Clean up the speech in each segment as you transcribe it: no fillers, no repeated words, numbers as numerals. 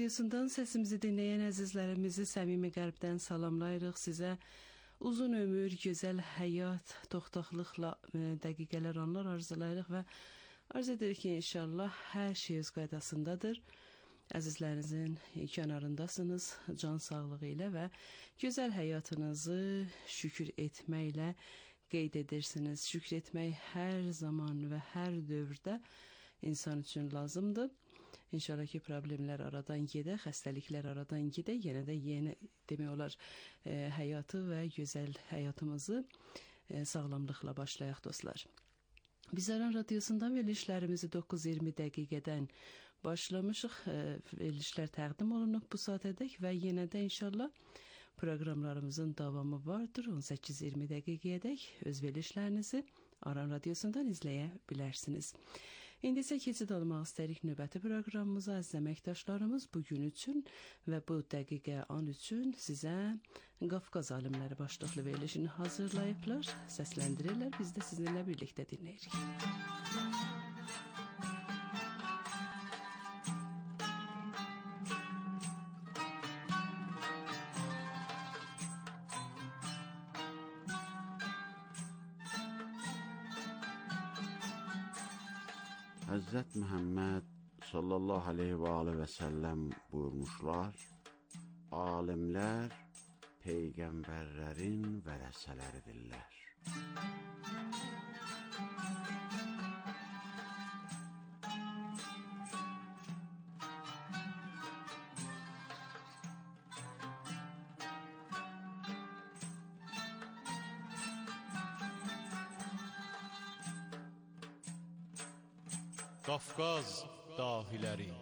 Radyosu'ndan sesimizi dinleyen əzizlərimizi səmimi qəlbdən salamlayırıq. Sizə uzun ömür, gözəl həyat, toxtaqlıqla dəqiqələr, anlar arzulayırıq və arzu edirik ki, inşallah hər şey öz qaydasındadır. Əzizlərinizin kənarındasınız, can sağlığı ilə və gözəl həyatınızı şükür etməklə qeyd edirsiniz. Şükür etmək hər zaman və hər dövrdə insan üçün lazımdır. İnşallah ki, problemlər aradan gedə, xəstəliklər aradan gedə, yenə də yeni demək olar həyatı və gözəl həyatımızı sağlamlıqla başlayaq dostlar. Biz Aran Radyosu'ndan verilişlərimizi 9:20 dəqiqədən başlamışıq. Verilişlər təqdim olunub bu saatədək və yenə də inşallah proqramlarımızın davamı vardır. 18:20 dəqiqəyədək öz verilişlərinizi Aran Radyosu'ndan izləyə bilərsiniz. İndi isə keçid almaq istəyirik növbəti proqramımıza. Əziz əməkdaşlarımız bugün üçün və bu dəqiqə an üçün sizə Qafqaz alimləri başlıqlı verilişini hazırlayıblar, səsləndirirlər. Biz də sizinlə birlikdə dinləyirik. Həzrət Məhəmməd sallallahu aleyhi və aleyhi və səlləm buyurmuşlar, alimlər peyğəmbərlərin vərəsələridirlər. Qafqaz dahiləri.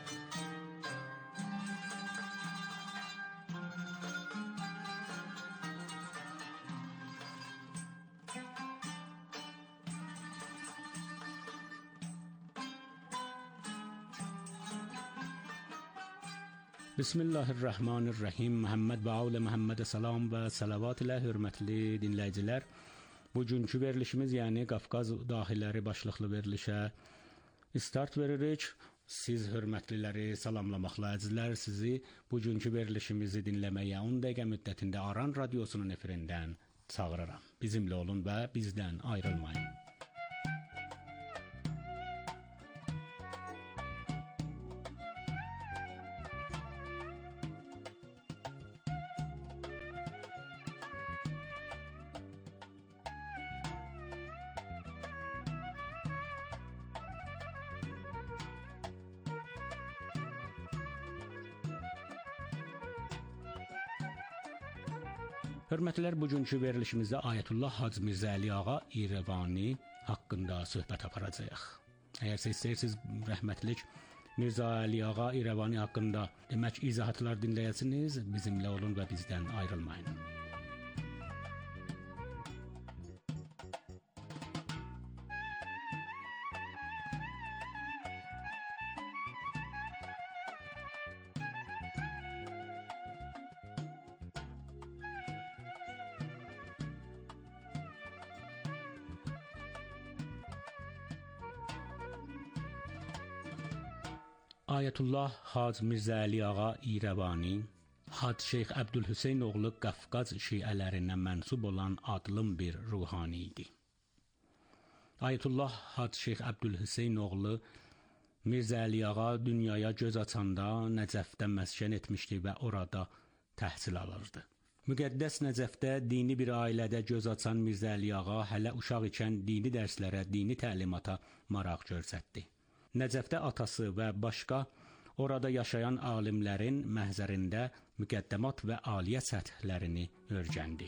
Bismillahirrahmanirrahim. Məhəmməd və alə Məhəmmədə salam və salavat ilə hörmətli dinləyicilər. Bugünkü verilişimiz, yəni Qafqaz dahiləri başlıqlı verilişə start veririk. Siz hörmətliləri salamlamaqla əzizlər, sizi bugünkü verilişimizi dinləməyə 10 dəqiqə müddətində Aran Radyosu'nun efirindən çağırıram. Bizimlə olun və bizdən ayrılmayın. Hörmətlər, bugünkü verilişimizdə Ayətullah Hacı Mirzə Əli Ağa İrəvani haqqında söhbət aparacağıq. Əgər siz istəyirsiniz, rəhmətlik Mirzə Əli Ağa İrəvani haqqında demək izahatlar dinləyəsiniz, bizimlə olun və bizdən ayrılmayın. Ayətullah Hacı Mirzə Əli Ağa İrəvani, Hacı Şeyx Əbdülhüseyn oğlu Qafqaz şiələrindən mənsub olan adlım bir ruhani idi. Ayətullah Hacı Şeyx Əbdülhüseyn oğlu Mirzə Əli Ağa dünyaya göz açanda Nəcəfdə məskən etmişdi və orada təhsil alırdı. Müqəddəs Nəcəfdə dini bir ailədə göz açan Mirzə Əli Ağa hələ uşaq ikən dini dərslərə, dini təlimata maraq göstərdi. Nəcəfdə atası və başqa orada yaşayan alimlərin məhzərində müqəddəmat və aliyə səthlərini öyrəndi.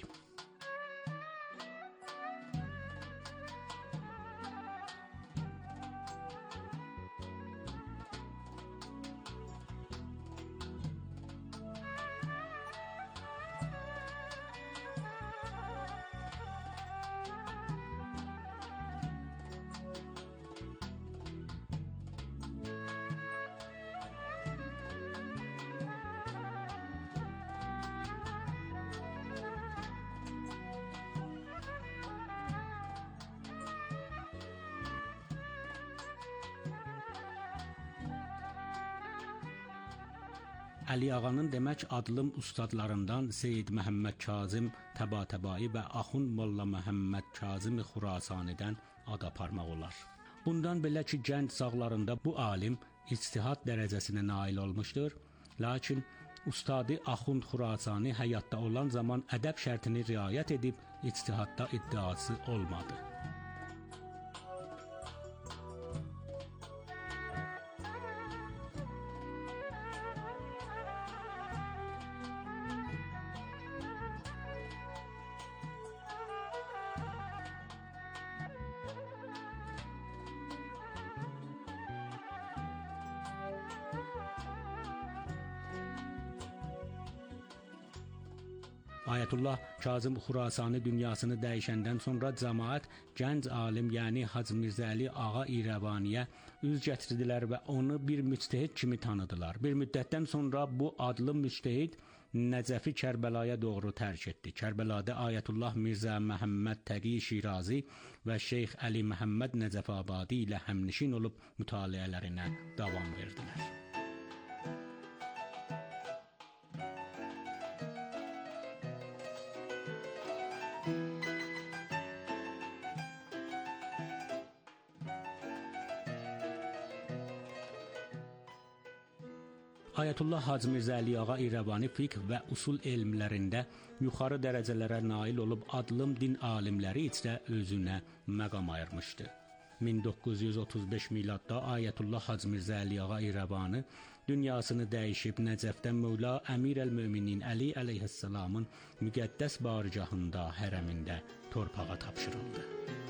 Əli Ağanın demək adlım ustadlarından Seyyid Məhəmməd Kazım Təbatəbai və Axund Molla Məhəmməd Kazım Xurasanidən ad aparmaq olar. Bundan belə ki, gənc çağlarında bu alim ictihad dərəcəsinə nail olmuşdur, lakin ustadı Axund Xurasani həyatda olan zaman ədəb şərtini riayət edib ictihadda iddiası olmadı. Ayətullah Kazım Xurasani dünyasını dəyişəndən sonra cəmaət gənc alim, yəni Hacı Mirzə Əli Ağa İrəvaniyə üz gətirdilər və onu bir müctəhid kimi tanıdılar. Bir müddətdən sonra bu adlı müctəhid Nəcəfi Kərbəlaya doğru tərk etdi. Kərbəlada Ayətullah Mirzə Məhəmməd Təqi Şirazi və Şeyx Əli Məhəmməd Nəcəfabadi ilə həmnişin olub mütaliələrinə davam verdilər. Ayətullah Hacı Mirzə Əli Ağa İrəvani fiqh və usul elmlərində yuxarı dərəcələrə nail olub adlım din alimləri içdə özünə məqam ayırmışdı. 1935 miladda Ayətullah Hacı Mirzə Əli Ağa İrəvani dünyasını dəyişib Nəcəfdə Mövla Əmir əl-Möminin Əli əleyhissalamın müqəddəs bargahında, hərəmində torpağa tapşırıldı.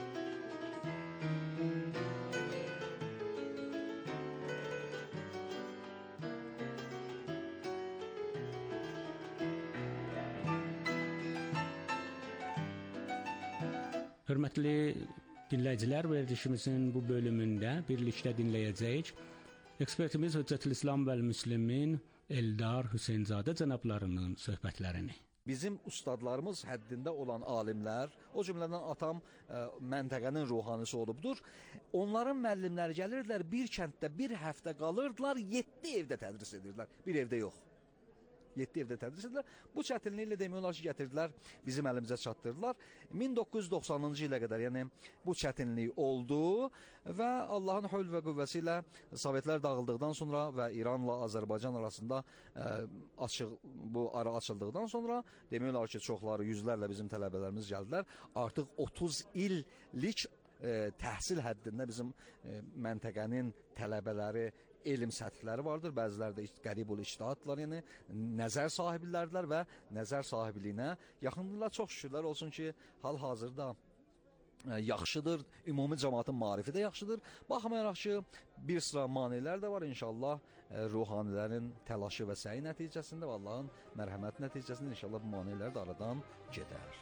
Hörmətli dinləyicilər, verilişimizin bu bölümündə birlikdə dinləyəcəyik. Ekspertimiz Hüccətülislam və Müslimin Eldar Hüseynzadə cənablarının söhbətlərini. Bizim ustadlarımız həddində olan alimlər, o cümlədən atam məntəqənin ruhanisi olubdur. Onların müəllimləri gəlirdilər, bir kənddə bir həftə qalırdılar, 7 evdə tədris edirdilər, bir evdə yox. 7 evdə tədris edirlər. Bu çətinliklə demək olar ki, gətirdilər, bizim əlimizə çatdırdılar. 1990-cı ilə qədər, yəni bu çətinlik oldu və Allahın hövl və qüvvəsi ilə Sovetlər dağıldıqdan sonra və İranla Azərbaycan arasında bu ara açıldıqdan sonra demək olar ki, çoxları, yüzlərlə bizim tələbələrimiz gəldilər. Artıq 30 illik təhsil həddində bizim məntəqənin tələbələri, elm səthləri vardır, bəziləri də qəribul ictihadlar, yəni nəzər sahiblərdirlər və nəzər sahibliyinə yaxındırlar. Çox şükürlər olsun ki, hal-hazırda yaxşıdır, ümumi cəmaatın maarifi də yaxşıdır. Baxmayaraq ki, bir sıra maneələr də var, inşallah ruhanilərin təlaşı və səyi nəticəsində və Allahın mərhəməti nəticəsində inşallah bu maneələr də aradan gedər.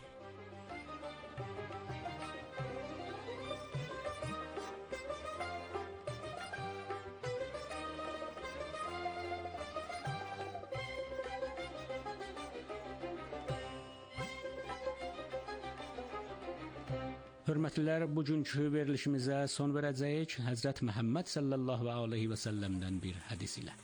Hörmətlilər, bugünkü verilişimizə son verəcəyik Həzrət Məhəmməd sallallahu aleyhi və səlləmdən bir hədis ilə.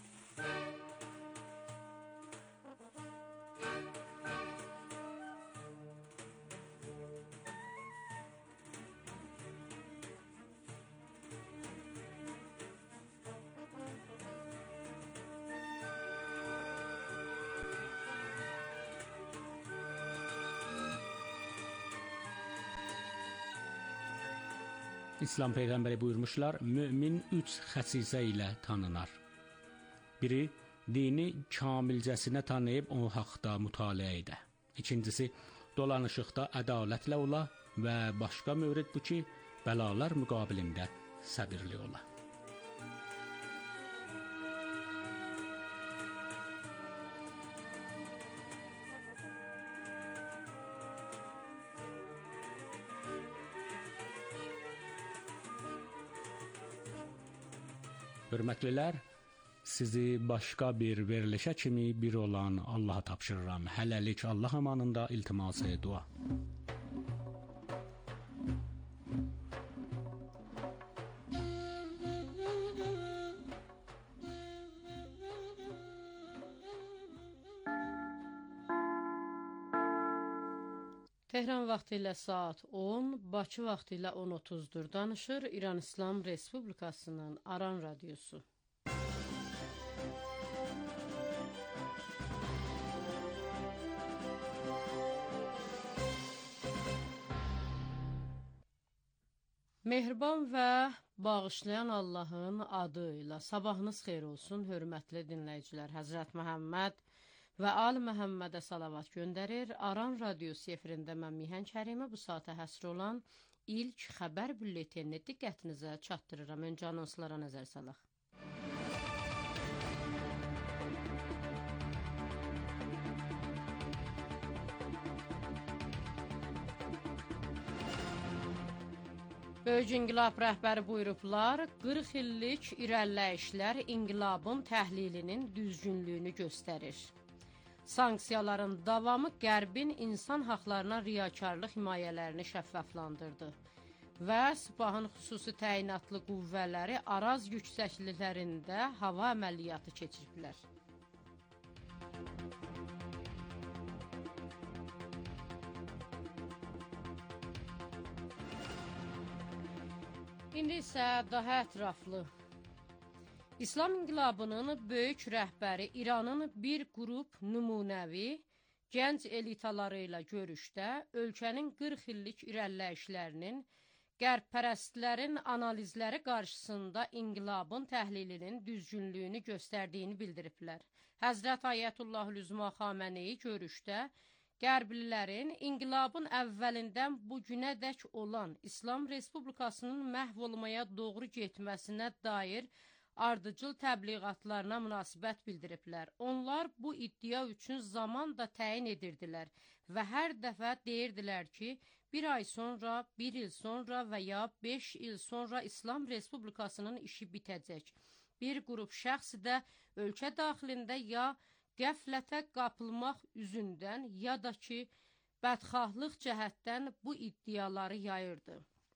İslam Peyğəmbəri buyurmuşlar, mümin 3 xəsisə ilə tanınar. Biri, dini kamilcəsinə tanıyıb o haqda mütaliə edə. İkincisi, dolanışıqda ədalətlə ola və başqa mövrid bu ki, bəlalar müqabilində səbirli ola. Hörmətlilər, sizi başqa bir verilişə kimi bir olan Allaha tapşırıram. Hələlik Allah amanında iltiması dua. Tehran vaxtı ilə saat 10, Bakı vaxtı ilə 10:30-dur. Danışır İran İslam Respublikasının Aran Radiosu. Mehriban və bağışlayan Allahın adı ilə sabahınız xeyir olsun, hörmətli dinləyicilər. Həzrət Məhəmməd və Ali Məhəmmədə salavat göndərir. Aran Radiosu efirində mən Mihən Kərimə bu saata həsr olan ilk xəbər bülletenini diqqətinizə çatdırıram. Öncə anonslara nəzər salaq. Böyük İnqilab rəhbəri buyurublar, 40 illik irəliləyişlər inqilabın təhlilinin düzgünlüyünü göstərir. Sanksiyaların davamı Qərbin insan haqlarına riyakarlıq himayələrini şəffaflandırdı və Sepahın xüsusi təyinatlı qüvvələri Araz yüksəkliklərində hava əməliyyatı keçiriblər. İndi isə daha ətraflı. İslam İnqilabının böyük rəhbəri İranın bir qrup nümunəvi gənc elitaları ilə görüşdə ölkənin 40 illik irəliləyişlərinin qərbpərəstlərin analizləri qarşısında inqilabın təhlilinin düzgünlüyünü göstərdiyini bildiriblər. Həzrət Ayətullah Üzma Xameneyi görüşdə Qərblilərin inqilabın əvvəlindən bu günədək olan İslam Respublikasının məhv olmaya doğru getməsinə dair ardıcıl təbliğatlarına münasibət bildiriblər. Onlar bu iddia üçün zaman da təyin edirdilər və hər dəfə deyirdilər ki, bir ay sonra, bir il sonra və ya 5 il sonra İslam Respublikasının işi bitəcək. Bir qrup şəxsi də ölkə daxilində ya qəflətə qapılmaq üzündən ya da ki, bədxahlıq cəhətdən bu iddiaları yayırdı.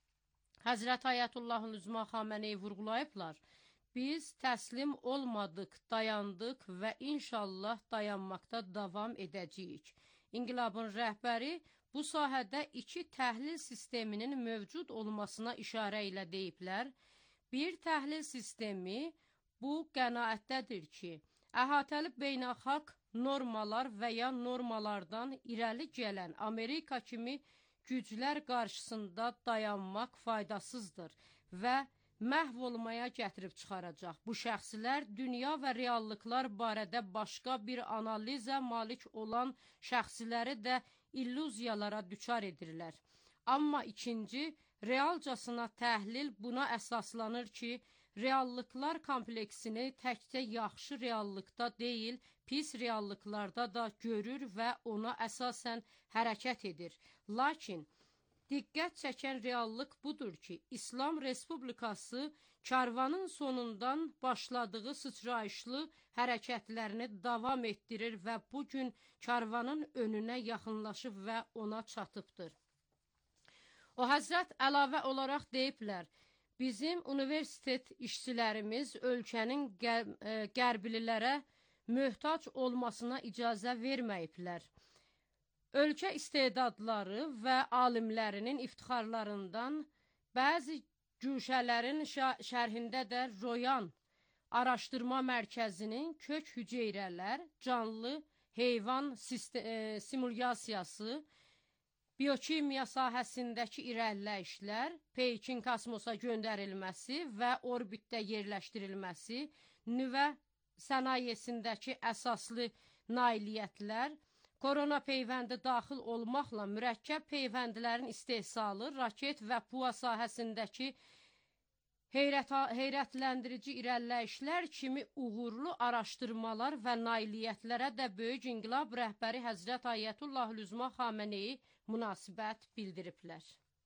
Həzrət Ayətullahın Üzma Xameneyi vurğulayıblar, biz təslim olmadıq, dayandıq və inşallah dayanmaqda davam edəcəyik. İnqilabın rəhbəri bu sahədə 2 təhlil sisteminin mövcud olmasına işarə ilə deyiblər. Bir təhlil sistemi bu qənaətdədir ki, əhatəli beynəlxalq normalar və ya normalardan irəli gələn Amerika kimi güclər qarşısında dayanmaq faydasızdır və məhv olmaya gətirib çıxaracaq. Bu şəxslər dünya və reallıqlar barədə başqa bir analizə malik olan şəxsləri də illüziyalara düçar edirlər. Amma ikinci, realcasına təhlil buna əsaslanır ki, reallıqlar kompleksini təkcə yaxşı reallıqda deyil, pis reallıqlarda da görür və ona əsasən hərəkət edir. Lakin diqqət çəkən reallıq budur ki, İslam Respublikası karvanın sonundan başladığı sıçrayışlı hərəkətlərini davam etdirir və bugün karvanın önünə yaxınlaşıb və ona çatıbdır. O Həzrət əlavə olaraq deyiblər, bizim universitet işçilərimiz ölkənin qərblilərə möhtac olmasına icazə verməyiblər. Ölkə istedadları və alimlərinin iftixarlarından bəzi güşələrin şərhində də Royan Araşdırma Mərkəzinin kök hüceyrələr, canlı heyvan simulyasiyası, biokimiya sahəsindəki irəliləyişlər, Peykin kosmosa göndərilməsi və orbitdə yerləşdirilməsi, nüvə sənayesindəki əsaslı nailiyyətlər, korona peyvəndi daxil olmaqla mürəkkəb peyvəndilərin istehsalı, raket və PUA sahəsindəki heyrətləndirici irəliləyişlər kimi uğurlu araşdırmalar və nailiyyətlərə də Böyük İnqilab rəhbəri Həzrət Ayətullah Üzma Xameneyi münasibət bildiriblər.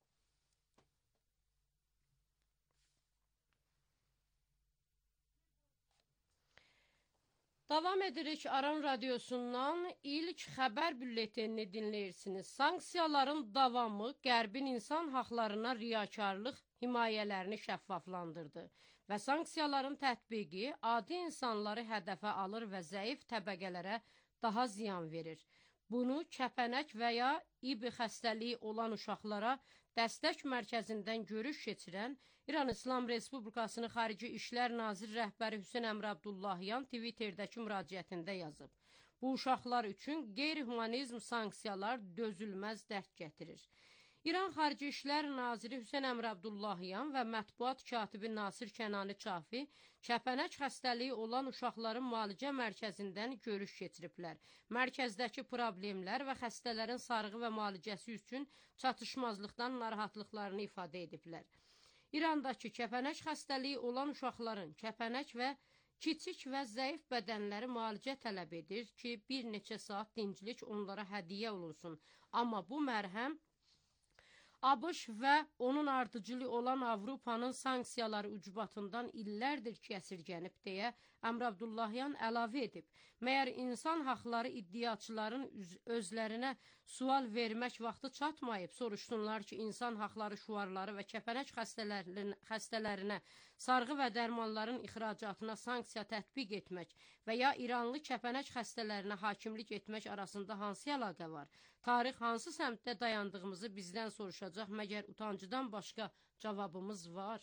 Davam edirik Aran Radiosundan ilk xəbər bülletenini dinləyirsiniz. Sanksiyaların davamı Qərbin insan haqlarına riyakarlıq himayələrini şəffaflandırdı və sanksiyaların tətbiqi adi insanları hədəfə alır və zəif təbəqələrə daha ziyan verir. Bunu kəpənək və ya İB xəstəliyi olan uşaqlara dəstək mərkəzindən görüş keçirən İran İslam Respublikasının Xarici İşlər Nazir rəhbəri Hüseyn Əmr Abdullahyan Twitter'dəki müraciətində yazıb. Bu uşaqlar üçün qeyri-humanizm sanksiyalar dözülməz dərd gətirir. İran Xarici İşlər Naziri Hüseyn Əmr Abdullahyan və mətbuat katibi Nasir Kənani Çafi kəpənək xəstəliyi olan uşaqların müalicə mərkəzindən görüş keçiriblər. Mərkəzdəki problemlər və xəstələrin sarğı və müalicəsi üçün çatışmazlıqdan narahatlıqlarını ifadə ediblər. İrandakı kəpənək xəstəliyi olan uşaqların kəpənək və kiçik və zəif bədənləri müalicə tələb edir ki, bir neçə saat dinclik onlara hədiyyə olunsun. Amma bu mərhəm ABŞ və onun ardıcılı olan Avropanın sanksiyaları ucbatından illərdir ki, əsirgənib deyə Əmr Abdullahyan əlavə edib. Məyər insan haqları iddiaçıların özlərinə sual vermək vaxtı çatmayıb, soruşsunlar ki, insan haqları şüarları və kəpənək xəstələrinə sarğı və dərmanların ixracatına sanksiya tətbiq etmək və ya İranlı kəpənək xəstələrinə hakimlik etmək arasında hansı əlaqə var? Tarix hansı səmtdə dayandığımızı bizdən soruşacaq, məgər utancıdan başqa cavabımız var?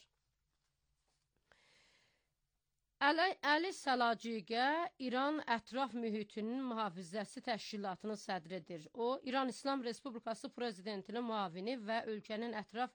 Əli Səlaciqə İran Ətraf Mühitinin Mühafizəsi Təşkilatının sədridir. O, İran İslam Respublikası Prezidentinin müavini və ölkənin Ətraf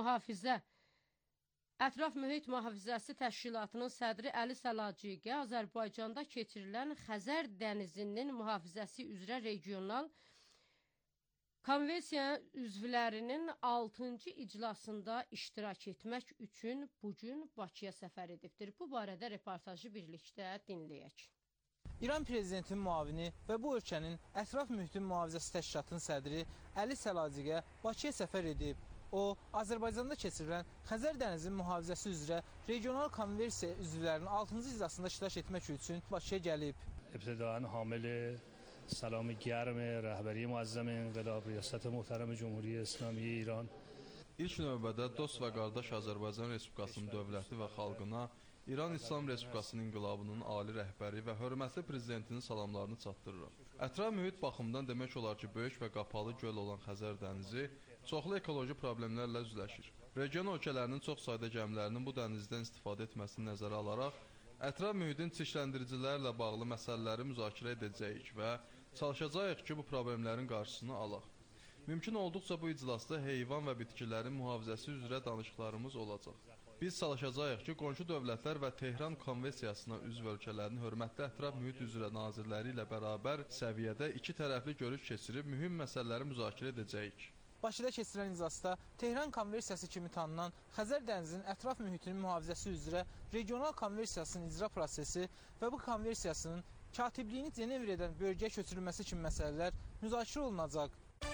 Mühit Mühafizəsi Təşkilatının sədri Əli Səlaciqə Azərbaycanda keçirilən Xəzər dənizinin mühafizəsi üzrə regional konvensiya üzvlərinin 6-cı iclasında iştirak etmək üçün bugün Bakıya səfər edibdir. Bu barədə reportajı birlikdə dinləyək. İran Prezidentinin müavini və bu ölkənin Ətraf Mühitin Mühafizəsi Təşkilatının sədri Əli Səlaciqə Bakıya səfər edib. O, Azərbaycanda keçirilən Xəzər dənizinin mühafizəsi üzrə regional konvensiya üzvlərinin 6-cı iclasında iştirak etmək üçün Bakıya gəlib. İbtidaan hamili سلام گرم رهبری معظم انقلاب ریاست محترم جمهوری اسلامی ایران. İlk növbədə dost və qardaş Azərbaycan Respublikasının dövləti və xalqına İran İslam Respublikasının inqilabının ali rəhbəri və hörmətli prezidentinin salamlarını çatdırıram. Ətraf mühit baxımından demək olar ki, böyük və qapalı göl olan Xəzər dənizi çoxlu ekoloji problemlərlə üzləşir. Region ölkələrinin çox sayda gəmilərinin bu dənizdən istifadə etməsini nəzərə alaraq, ətraf mühitin çirkləndiricilərlə bağlı məsələləri müzakirə edəcəyik və çalışacağıq ki, bu problemlərin qarşısını alaq. Mümkün olduqca bu iclasda heyvan və bitkilərin mühafizəsi üzrə danışıqlarımız olacaq. Biz çalışacağıq ki, qonşu dövlətlər və Tehran Konvensiyasına üzv ölkələrin hörmətli ətraf mühit üzrə nazirləri ilə bərabər səviyyədə iki tərəfli görüş keçirib mühüm məsələləri müzakirə edəcəyik. Bakıda keçirilən iclasda Tehran Konvensiyası kimi tanınan Xəzər dənizinin ətraf mühitinin mühafizəsi üzrə regional konvensiyasının icra prosesi və bu konvensiyasının katibliyini Cenevr edən bölgəyə köçürülməsi kimi məsələlər müzakirə olunacaq.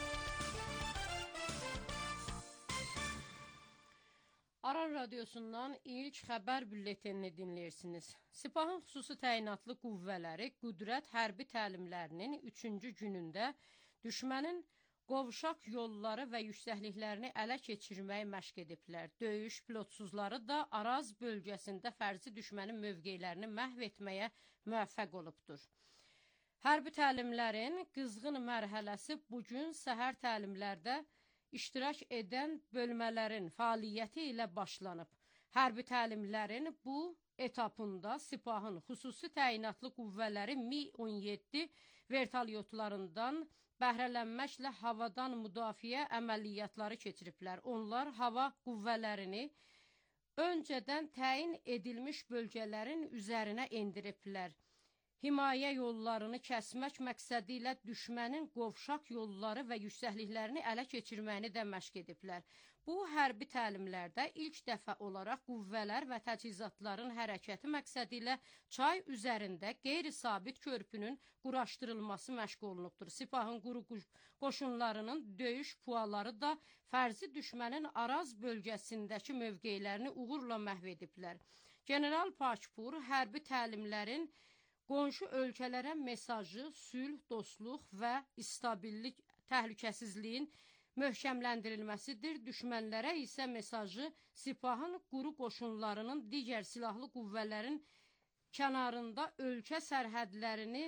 Aran Radyosundan ilk xəbər bülletenini dinləyirsiniz. Sipahın xüsusi təyinatlı qüvvələri Qüdrət hərbi təlimlərinin 3-cü günündə düşmənin qovşaq yolları və yüksəkliklərini ələ keçirməyi məşq ediblər. Döyüş pilotsuzları da Araz bölgəsində fərzi düşmənin mövqeylərini məhv etməyə müvəffəq olubdur. Hərbi təlimlərin qızğın mərhələsi bugün səhər təlimlərdə iştirak edən bölmələrin fəaliyyəti ilə başlanıb. Hərbi təlimlərin bu etapında Sipahın xüsusi təyinatlı qüvvələri Mi-17 vertolyotlarından bəhrələnməklə havadan müdafiə əməliyyatları keçiriblər. Onlar hava qüvvələrini öncədən təyin edilmiş bölgələrin üzərinə endiriblər. Himayə yollarını kəsmək məqsədi ilə düşmənin qovşaq yolları və yüksəkliklərini ələ keçirməyini də məşq ediblər. Bu hərbi təlimlərdə ilk dəfə olaraq qüvvələr və təchizatların hərəkəti məqsədi ilə çay üzərində qeyri-sabit körpünün quraşdırılması məşq olunubdur. Sipahın quru qoşunlarının döyüş puaları da fərzi düşmənin Araz bölgəsindəki mövqeylərini uğurla məhv ediblər. General Pakpur hərbi təlimlərin qonşu ölkələrə mesajı sülh, dostluq və stabillik, təhlükəsizliyin möhkəmləndirilməsidir. Düşmənlərə isə mesajı Sipahın quru qoşunlarının digər silahlı qüvvələrin kənarında ölkə sərhədlərini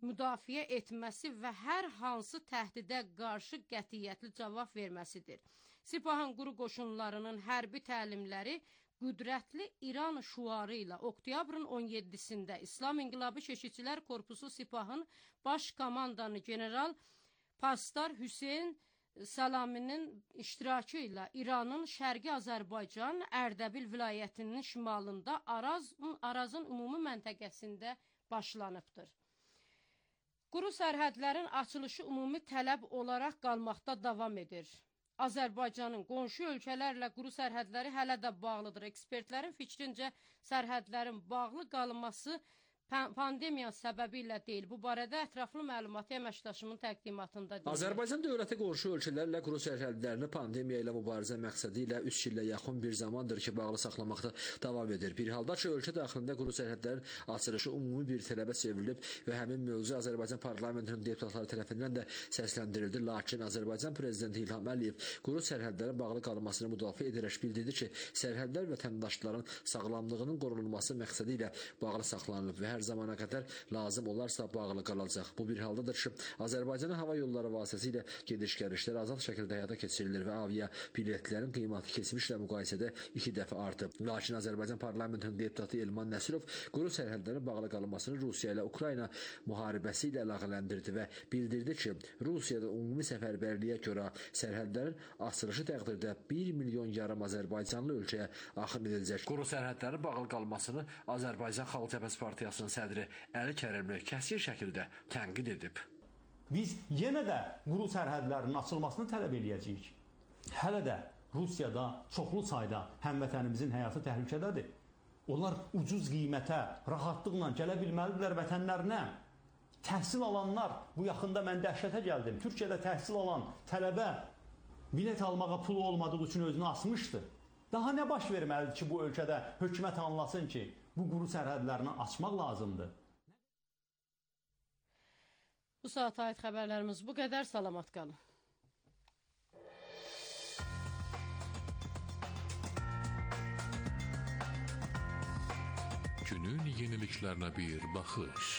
müdafiə etməsi və hər hansı təhdidə qarşı qətiyyətli cavab verməsidir. Sipahın quru qoşunlarının hərbi təlimləri qüdrətli İran şuarı ilə oktyabrın 17-sində İslam İnqilabı Keşikçilər Korpusu Sipahın baş komandanı General Pastar Hüseyn Salaminin iştirakı ilə İranın Şərqi Azərbaycan Ərdəbil vilayətinin şimalında Arazın ümumi məntəqəsində başlanıbdır. Quru sərhədlərin açılışı ümumi tələb olaraq qalmaqda davam edir. Azərbaycanın qonşu ölkələrlə quru sərhədləri hələ də bağlıdır. Ekspertlərin fikrincə sərhədlərin bağlı qalması pandemiya səbəbilə deyil. Bu barədə ətraflı məlumatı əməkdaşımın təqdimatında deyilir. Azərbaycan dövləti qonşu ölkələrlə quru sərhədlərini pandemiya ilə mübarizə məqsədi ilə 3 illə yaxın bir zamandır ki, bağlı saxlamaqda davam edir. Bir halda ki, ölkə daxilində quru sərhədlərin açılışı ümumi bir tələbə çevrilib və həmin mövzu Azərbaycan parlamentinin deputatları tərəfindən də səsləndirildi. Lakin Azərbaycan prezidenti İlham Əliyev quru sərhədlərin bağlı qalmasını müdafiə edərək bildirdi ki, sərhədlər vətəndaşların sağlamlığının qorunulması məqsədi ilə bağlı saxlanılıb və hər zamana qədər lazım olarsa bağlı qalacaq. Bu bir haldadır ki, Azərbaycanın hava yolları vasitəsilə gediş-gəlişlər azad şəkildə həyata keçirilir və avia biletlərin qiyməti keçmişlə müqayisədə 2 dəfə artıb. Lakin Azərbaycan parlamentinin deputatı Elman Nəsirov quru sərhədlərin bağlı qalmasını Rusiya ilə Ukrayna müharibəsi ilə əlaqələndirdi və bildirdi ki, Rusiyada ümumi səfərbərliyə görə sərhədlərin açılışı təqdirdə 1 milyon yarım Azərbaycanlı ölkəyə axın ediləcək. Quru sərhədlərin bağlı qalmasını Azərbaycan Xalq Cəbhəsi Partiyasının sədri Əli Kərimli kəskin şəkildə tənqid edib. Biz yenə də quru sərhədlərinin açılmasını tələb eləyəcəyik. Hələ də Rusiyada çoxlu sayda həmvətənimizin həyatı təhlükədədir. Onlar ucuz qiymətə, rahatlıqla gələ bilməlidirlər vətənlərinə. Təhsil alanlar, bu yaxında mən dəhşətə gəldim. Türkiyədə təhsil alan tələbə bilet almağa pulu olmadığı üçün özünü asmışdı. Daha nə baş verməlidir ki, bu ölkədə hökumət anlasın ki, bu quru sərhədlərini açmaq lazımdır. Bu saata aid xəbərlərimiz bu qədər. Salamat qalın. Günün yeniliklərinə bir baxış.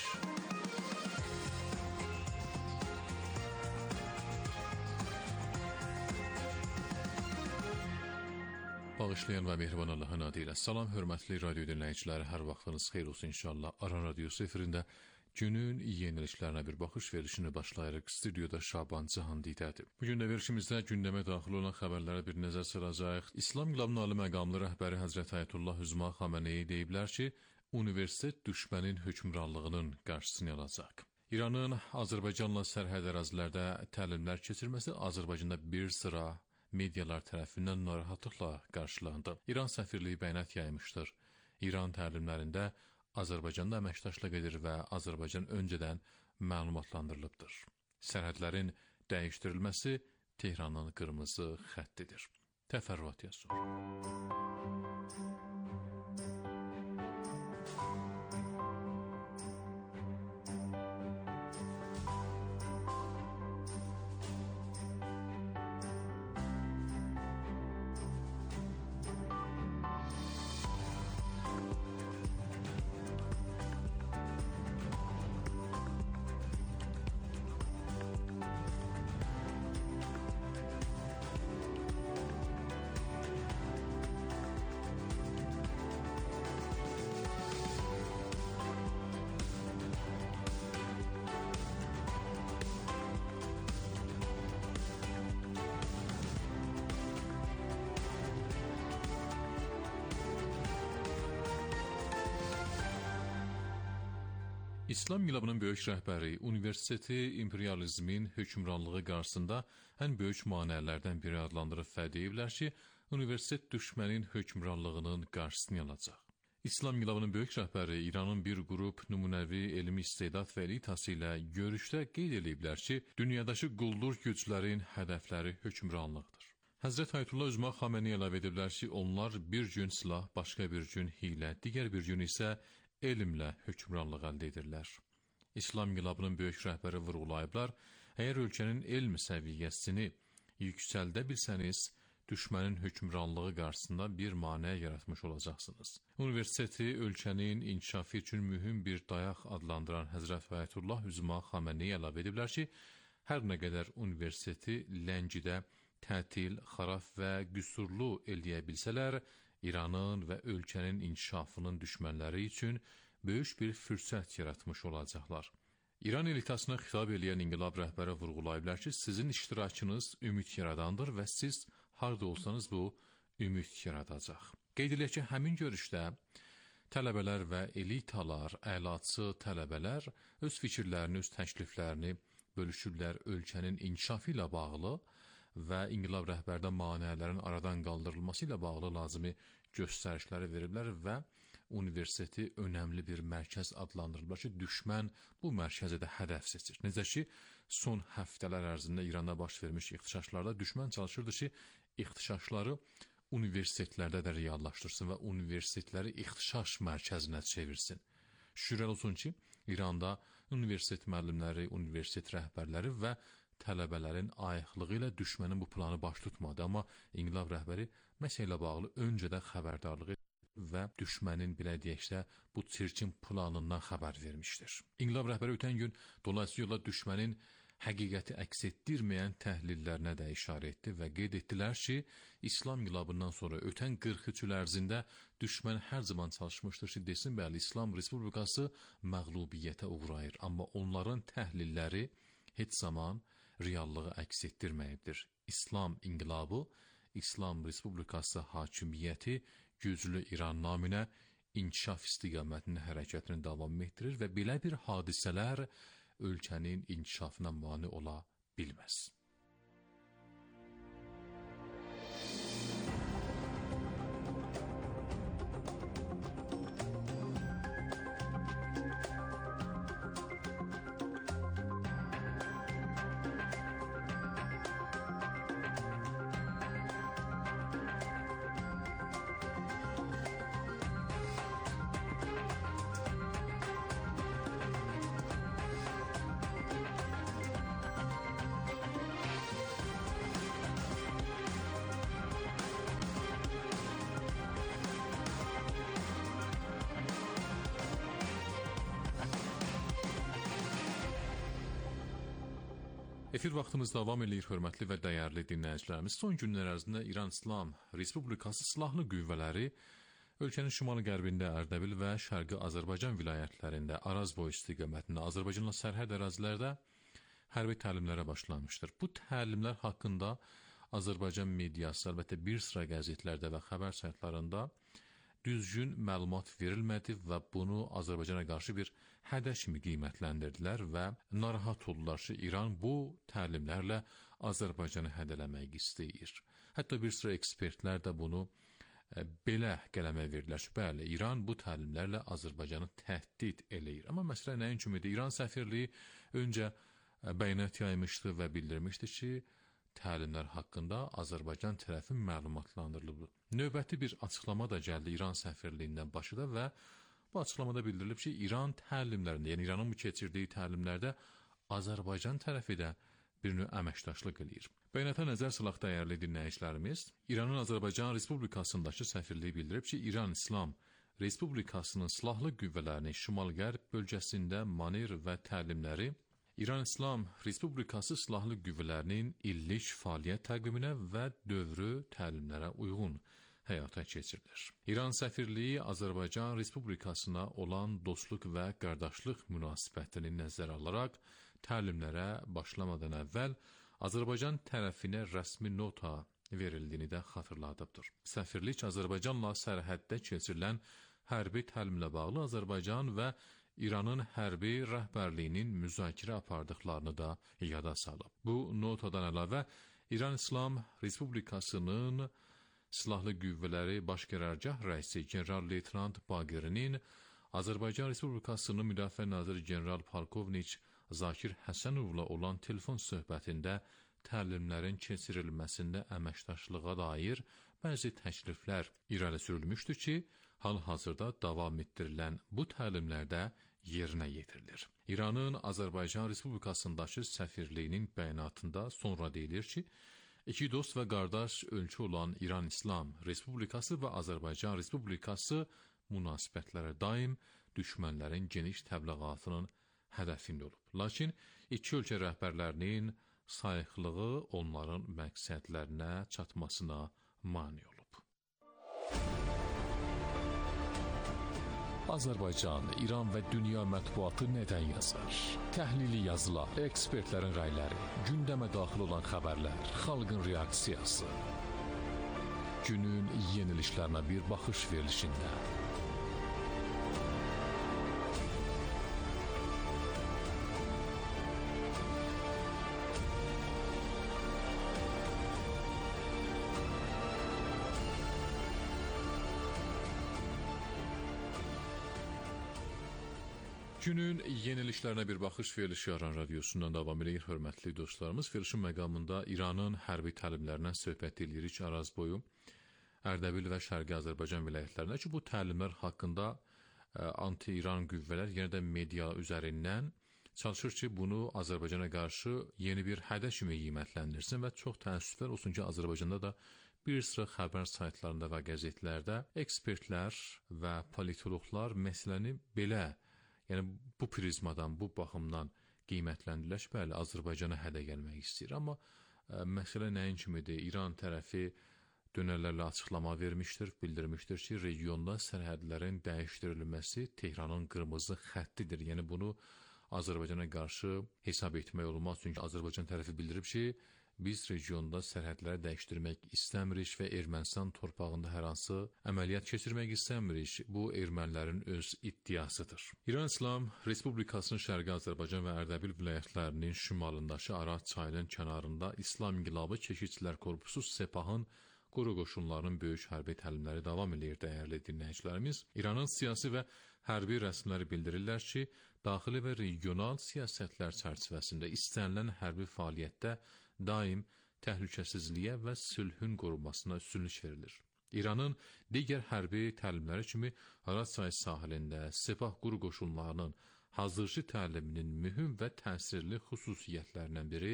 Bağışlayan və mehriban Allahın adı ilə salam, hörmətli radio dinləyiciləri, hər vaxtınız xeyir olsun inşallah. Aran Radiosu efirində günün yeniliklərinə bir baxış verişini başlayarıq. Stüdyoda Şaban Cahandidədir. Bugün də verişimizdə gündəmə daxil olan xəbərlərə bir nəzər salacağıq. İslam İnqilabının ali məqamlı rəhbəri Həzrət Ayətullah Üzma Xameneyi deyiblər ki, universitet düşmənin hökmranlığının qarşısını alacaq. İranın Azərbaycanla sərhəd ərazilərdə təlimlər keçirməsi Azərbaycanda bir sıra medialar tərəfindən narahatlıqla qarşılandı. İran səfirliyi bəyanat yaymışdır. İran təlimlərində Azərbaycanda əməkdaşlıq edir və Azərbaycan öncədən məlumatlandırılıbdır. Sərhədlərin dəyişdirilməsi Tehranın qırmızı xəttidir. Təfərrüat yazır. İslam İnqilabının böyük rəhbəri universiteti imperializmin hökmranlığı qarşısında ən böyük maneələrdən biri adlandırıb və deyiblər ki, universitet düşmənin hökmranlığının qarşısını alacaq. İslam İnqilabının böyük rəhbəri İranın bir qrup nümunəvi elmi istedad və elitası ilə görüşdə qeyd ediblər ki, dünyadakı quldur güclərin hədəfləri hökmranlıqdır. Həzrət Ayətullah Üzma Xameneyi əlavə ediblər ki, onlar bir gün silah, başqa bir gün hiylə, digər bir gün isə elmlə hökmranlıq əldə edirlər. İslam İnqilabının böyük rəhbəri vurğulayıblar, əgər ölkənin elm səviyyəsini yüksəldə bilsəniz, düşmənin hökmranlığı qarşısında bir maneə yaratmış olacaqsınız. Universiteti ölkənin inkişafı üçün mühüm bir dayaq adlandıran Həzrət Ayətullah Üzma Xamenei əlavə ediblər ki, hər nə qədər universiteti ləngidə tətil, xarab və qüsurlu eləyə bilsələr, İranın və ölkənin inkişafının düşmənləri üçün böyük bir fürsət yaratmış olacaqlar. İran elitasına xitab eləyən inqilab rəhbəri vurğulayıblar ki, sizin iştirakınız ümid yaradandır və siz harda olsanız bu ümid yaradacaq. Qeyd edək ki, həmin görüşdə tələbələr və elitalar, əlaçı tələbələr öz fikirlərini, öz təkliflərini bölüşürlər ölkənin inkişafı ilə bağlı və inqilab rəhbərdə maneələrin aradan qaldırılması ilə bağlı lazımi göstərişləri veriblər və universiteti önəmli bir mərkəz adlandırılır ki, düşmən bu mərkəzi də hədəf seçir. Necə ki, son həftələr ərzində İranda baş vermiş ixtişaşlarda düşmən çalışırdı ki, ixtişaşları universitetlərdə də reallaşdırsın və universitetləri ixtişaş mərkəzinə çevirsin. Şükürlər olsun ki, İranda universitet müəllimləri, universitet rəhbərləri və tələbələrin ayıqlığı ilə düşmənin bu planı baş tutmadı. Amma inqilab rəhbəri məsələ ilə bağlı öncədən xəbərdarlıq və düşmənin, belə deyəksə, bu çirkin planından xəbər vermişdir. İnqilab rəhbəri ötən gün dolayısıyla yolla düşmənin həqiqəti əks etdirməyən təhlillərinə də işarə etdi və qeyd etdilər ki, İslam inqilabından sonra ötən 43 il ərzində düşmən hər zaman çalışmışdır ki, desin, bəli, İslam Respublikası məğlubiyyətə uğrayır. Amma onların təhlilləri heç zaman reallığı əks etdirməyibdir. İslam inqilabı, İslam Respublikası hakimiyyəti güclü İran naminə inkişaf istiqamətinin hərəkətini davam etdirir və belə bir hadisələr ölkənin inkişafına mane ola bilməz. Efir vaxtımız davam edir, hörmətli və dəyərli dinləyicilərimiz. Son günlər ərzində İran İslam Respublikası silahlı qüvvələri ölkənin şimal-qərbində Ərdəbil və Şərqi Azərbaycan vilayətlərində Araz boyu istiqamətində Azərbaycanla sərhəd ərazilərdə hərbi təlimlərə başlanmışdır. Bu təlimlər haqqında Azərbaycan mediası, əlbəttə bir sıra qəzetlərdə və xəbər saytlarında düzgün məlumat verilmədi və bunu Azərbaycana qarşı bir hədəf kimi qiymətləndirdilər və narahat oldular ki, İran bu təlimlərlə Azərbaycanı hədələmək istəyir. Hətta bir sıra ekspertlər də bunu belə qələmə verirlər ki, bəli, İran bu təlimlərlə Azərbaycanı təhdid eləyir. Amma məsələ nəyin kimidir? İran səfirliyi öncə bəyanat yaymışdı və bildirmişdi ki, təlimlər haqqında Azərbaycan tərəfi məlumatlandırılıb. Növbəti bir açıqlama da gəldi İran səfirliyindən başıda və bu açıqlamada bildirilib ki, İran təlimlərində, yəni İranın bu keçirdiyi təlimlərdə Azərbaycan tərəfi də bir növ əməkdaşlıq eləyir. Bəyanata nəzər salaq dəyərli dinləyicilərimiz, İranın Azərbaycan Respublikasındakı səfirliyi bildirib ki, İran İslam Respublikasının silahlı qüvvələrinin şimal-qərb bölgəsində manir və təlimləri İran İslam Respublikası silahlı qüvvələrinin illik fəaliyyət təqviminə və dövrü təlimlərə uyğun həyata keçirilir. İran səfirliyi Azərbaycan Respublikasına olan dostluq və qardaşlıq münasibətini nəzərə alaraq təlimlərə başlamadan əvvəl Azərbaycan tərəfinə rəsmi nota verildiyini də xatırladıbdır. Səfirlik Azərbaycanla sərhəddə keçirilən hərbi təlimlə bağlı Azərbaycan və İranın hərbi rəhbərliyinin müzakirə apardıqlarını da yada salıb. Bu notadan əlavə İran İslam Respublikasının Silahlı Qüvvələri Baş Qərargah rəisi general-leytenant Baqirinin Azərbaycan Respublikasının Müdafiə naziri general-polkovnik Zakir Həsənovla olan telefon söhbətində təlimlərin keçirilməsində əməkdaşlığa dair bəzi təkliflər irəli sürülmüşdür ki, hal-hazırda davam etdirilən bu təlimlərdə yerinə yetirilir. İranın Azərbaycan Respublikasındakı səfirliyinin bəyanatında sonra deyilir ki, İki dost və qardaş ölkə olan İran İslam Respublikası və Azərbaycan Respublikası münasibətləri daim düşmənlərin geniş təbliğatının hədəfində olub. Lakin iki ölkə rəhbərlərinin sayıqlığı onların məqsədlərinə çatmasına mane olub. Azərbaycan, İran və dünya mətbuatı nədən yazar? Təhlili yazılar, ekspertlərin rəyləri, gündəmə daxil olan xəbərlər, xalqın reaksiyası. Günün yenilişlərinə bir baxış verilişində. Günün yenilişlərinə bir baxış verilişi Aran radiosundan davam edir, hörmətli dostlarımız. Verilişin məqamında İranın hərbi təlimlərindən söhbət edirik Araz boyu. Ərdəbil və Şərqi Azərbaycan vilayətlərində ki, bu təlimlər haqqında anti-İran qüvvələr yenə də media üzərindən çalışır ki, bunu Azərbaycana qarşı yeni bir hədəf kimi qiymətləndirsin və çox təəssüflər olsun ki, Azərbaycanda da bir sıra xəbər saytlarında və qəzetlərdə ekspertlər və politologlar məsələni belə, yəni bu prizmadan, bu baxımdan qiymətləndirilər ki, bəli, Azərbaycana hədə gəlmək istəyir. Amma məsələ nəyin kimidir? İran tərəfi dönərlərlə açıqlama vermişdir, bildirmişdir ki, regionda sərhədlərin dəyişdirilməsi Tehranın qırmızı xəttidir. Yəni bunu Azərbaycana qarşı hesab etmək olmaz. Çünki Azərbaycan tərəfi bildirib ki, biz regionda sərhədləri dəyişdirmək istəmirik və Ermənistan torpağında hər hansı əməliyyat keçirmək istəmirik. Bu, ermənilərin öz iddiasıdır. İran İslam Respublikasının Şərqi Azərbaycan və Ərdəbil vilayətlərinin şimalındakı Araz çayının kənarında İslam İnqilabı Keşikçilər Korpusu Sepahın quru qoşunlarının böyük hərbi təlimləri davam edir, dəyərli dinləyicilərimiz. İranın siyasi və hərbi rəsmiləri bildirirlər ki, daxili və regional siyasətlər çərçivəsində istənilən hərbi fəaliyyətdə daim təhlükəsizliyə və sülhün qorunmasına üstünlük verilir. İranın digər hərbi təlimləri kimi Araz çayı sahilində Sepah quru qoşunlarının hazırcı təliminin mühüm və təsirli xüsusiyyətlərindən biri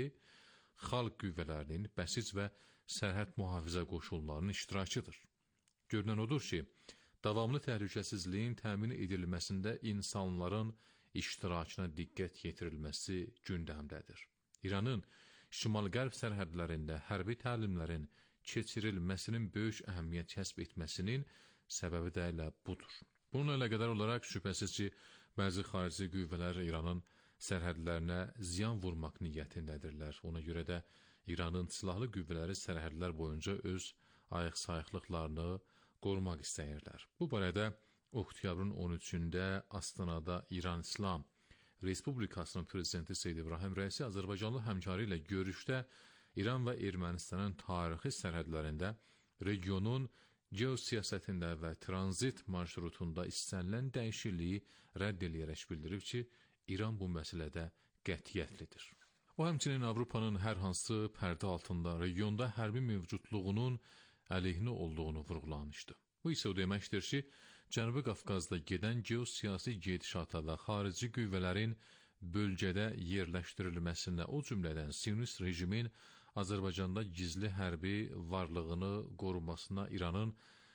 xalq qüvvələrinin bəsiz və sərhəd mühafizə qoşunlarının iştirakıdır. Görünən odur ki, davamlı təhlükəsizliyin təmin edilməsində insanların iştirakına diqqət yetirilməsi gündəmdədir. İranın şimal-qərb sərhədlərində hərbi təlimlərin keçirilməsinin böyük əhəmiyyət kəsb etməsinin səbəbi də elə budur. Bununla əlaqədar olaraq şübhəsiz ki, bəzi xarici qüvvələr İranın sərhədlərinə ziyan vurmaq niyyətindədirlər. Ona görə də İranın silahlı qüvvələri sərhədlər boyunca öz ayıq-sayıqlıqlarını qorumaq istəyirlər. Bu barədə oktyabrın 13-də Astanada İran İslam Respublikasının prezidenti Seyyid İbrahim Rəisi Azərbaycanlı həmkarı ilə görüşdə İran və Ermənistanın tarixi sərhədlərində regionun geosiyasətində və tranzit marşrutunda istənilən dəyişikliyi rədd eləyərək bildirib ki, İran bu məsələdə qətiyyətlidir. O həmçinin Avropanın hər hansı pərdə altında regionda hərbi mövcudluğunun əleyhinə olduğunu vurğulamışdı. Bu isə o deməkdir ki, Cənubi Qafqazda gedən geosiyasi gedişata və xarici qüvvələrin bölgədə yerləşdirilməsinə, o cümlədən Siyonist rejimin Azərbaycanda gizli hərbi varlığını qorumasına İranın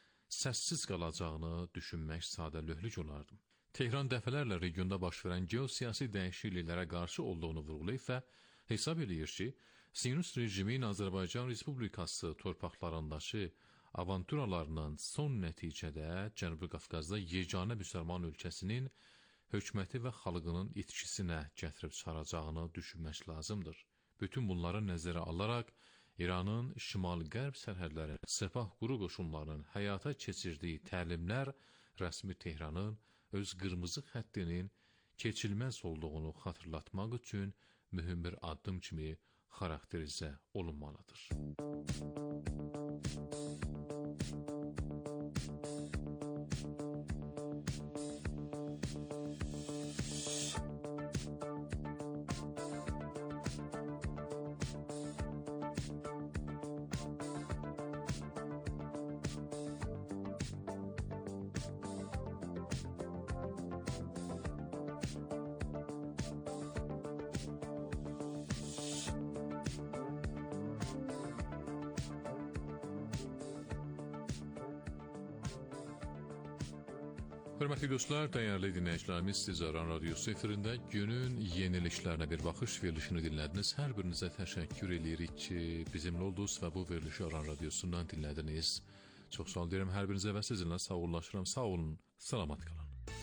səssiz qalacağını düşünmək sadəlövhlük olardı. Tehran dəfələrlə regionda baş verən geosiyasi dəyişikliklərə qarşı olduğunu vurğulayıb və hesab edir ki, Siyonist rejimin Azərbaycan Respublikası torpaqlarındakı avanturalarının son nəticədə Cənubi Qafqazda yeganə müsəlman ölkəsinin hökuməti və xalqının itkisinə gətirib çıxaracağını düşünmək lazımdır. Bütün bunları nəzərə alaraq İranın şimal-qərb sərhədləri Sepah quru qoşunlarının həyata keçirdiyi təlimlər rəsmi Tehranın öz qırmızı xəttinin keçilməz olduğunu xatırlatmaq üçün mühüm bir addım kimi xarakterizə olunmalıdır. Hörmətli dostlar, dəyərli dinləyicilərimiz, siz Aran Radiosu efirində günün yeniliklərinə bir baxış verilişini dinlədiniz. Hər birinizə təşəkkür edirik ki, bizimlə oldunuz və bu verilişi Aran Radiosundan dinlədiniz. Çox sağ olun deyirəm hər birinizə və sizinlə sağollaşıram. Sağ olun, salamat qalın.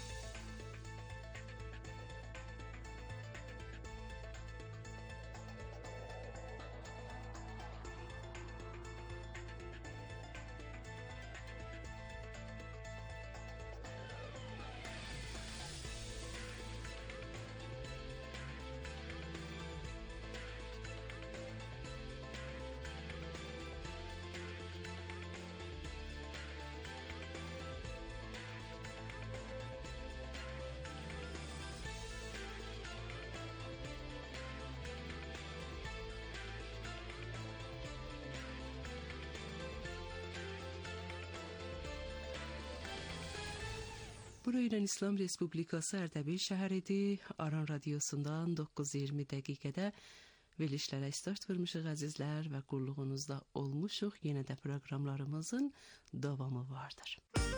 Bura İran İslam Respublikası Ərdəbil şəhəridir. Aran Radiosundan 9:20 dəqiqədə verilişlərə start vermişik əzizlər və qulluğunuzda olmuşuq. Yenə də proqramlarımızın davamı vardır.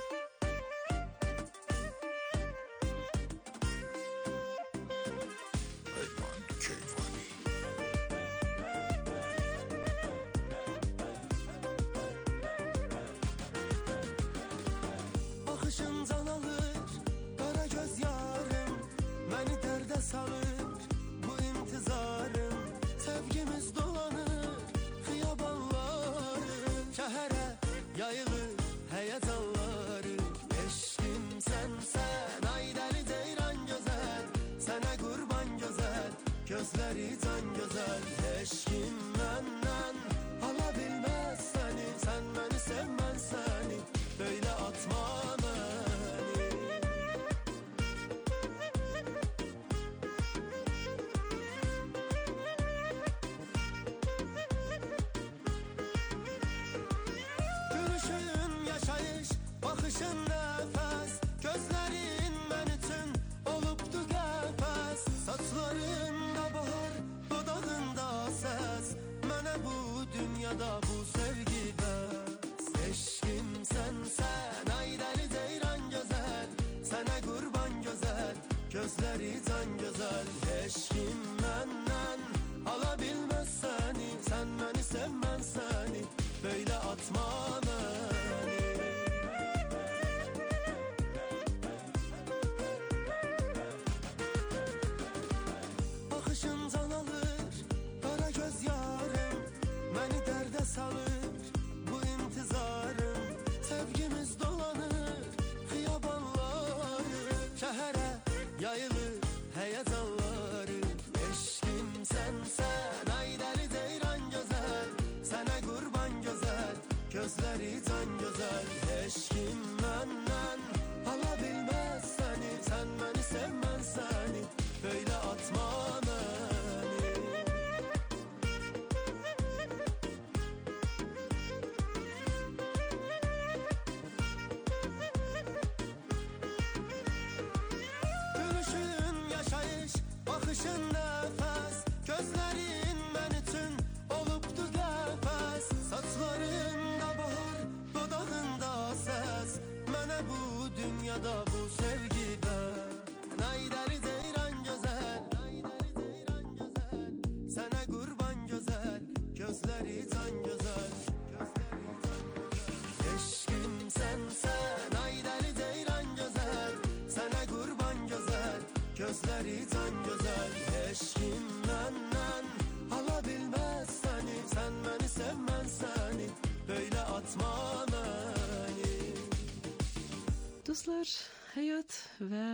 Dostlar, həyat və